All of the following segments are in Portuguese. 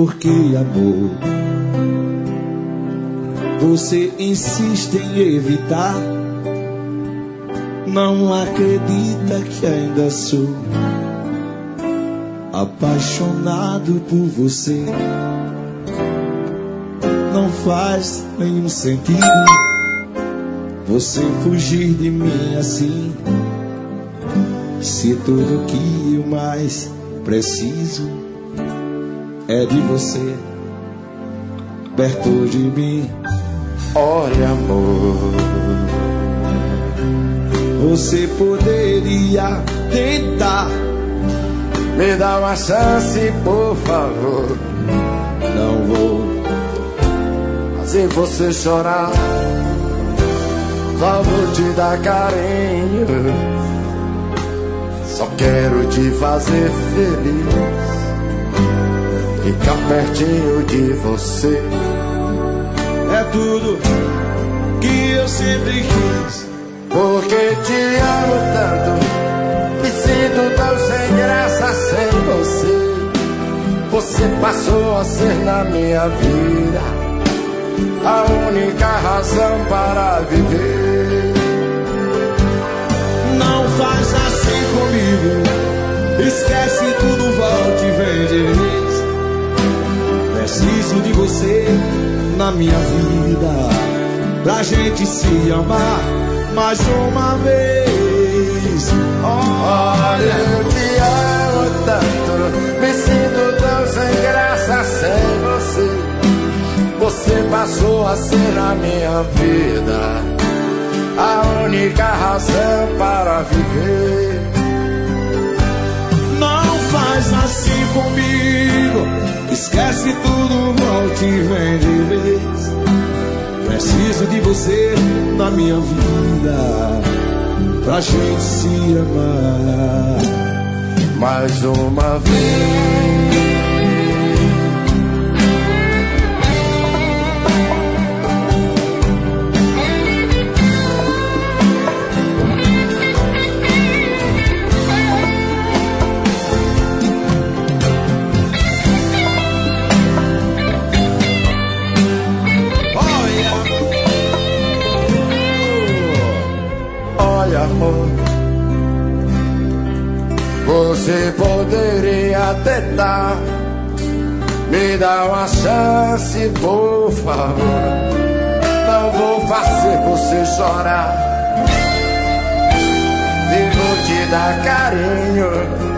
Porque amor, você insiste em evitar. Não acredita que ainda sou apaixonado por você. Não faz nenhum sentido você fugir de mim assim, se tudo que eu mais preciso é de você perto de mim. Olha, amor, você poderia tentar. Me dá uma chance, por favor. Não vou fazer você chorar, só vou te dar carinho. Só quero te fazer feliz, ficar pertinho de você. É tudo que eu sempre quis. Porque te amo tanto, me sinto tão sem graça sem você. Você passou a ser na minha vida a única razão para viver. Não faz assim comigo, esquece tudo, volte e vem de vez. Preciso de você na minha vida, pra gente se amar mais uma vez. Olha, eu te amo tanto, me sinto tão sem graça sem você. Você passou a ser na minha vida a única razão para viver. Não faz assim comigo, esquece tudo, volte e vem de vez. Preciso de você na minha vida, pra gente se amar mais uma vez. Amor, você poderia tentar. Me dá uma chance, por favor. Não vou fazer você chorar, e vou te dar carinho.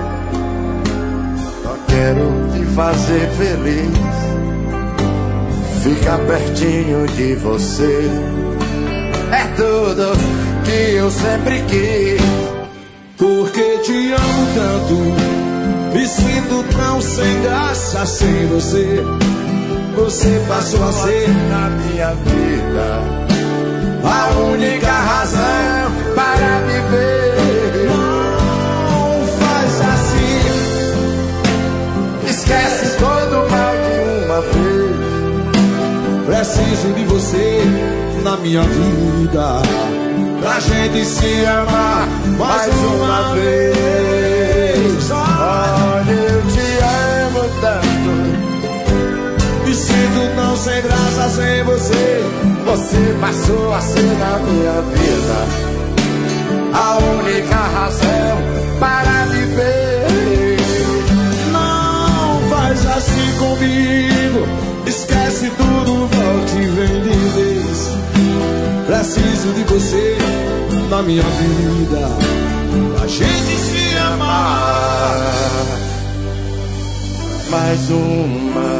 Só quero te fazer feliz, ficar pertinho de você. É tudo que eu sempre quis. Porque te amo tanto, me sinto tão sem graça sem você. Você passou a ser na minha vida a única razão para viver. Não faz assim, esquece todo mal de uma vez. preciso de você na minha vida, pra gente se amar mais uma vez. Olha, eu te amo tanto, me sinto tão sem graça sem você. Você passou a ser na minha vida a única razão para viver. Não faz assim comigo, esquece tudo, volte e vem de vez. Preciso de você na minha vida, pra gente se amar mais uma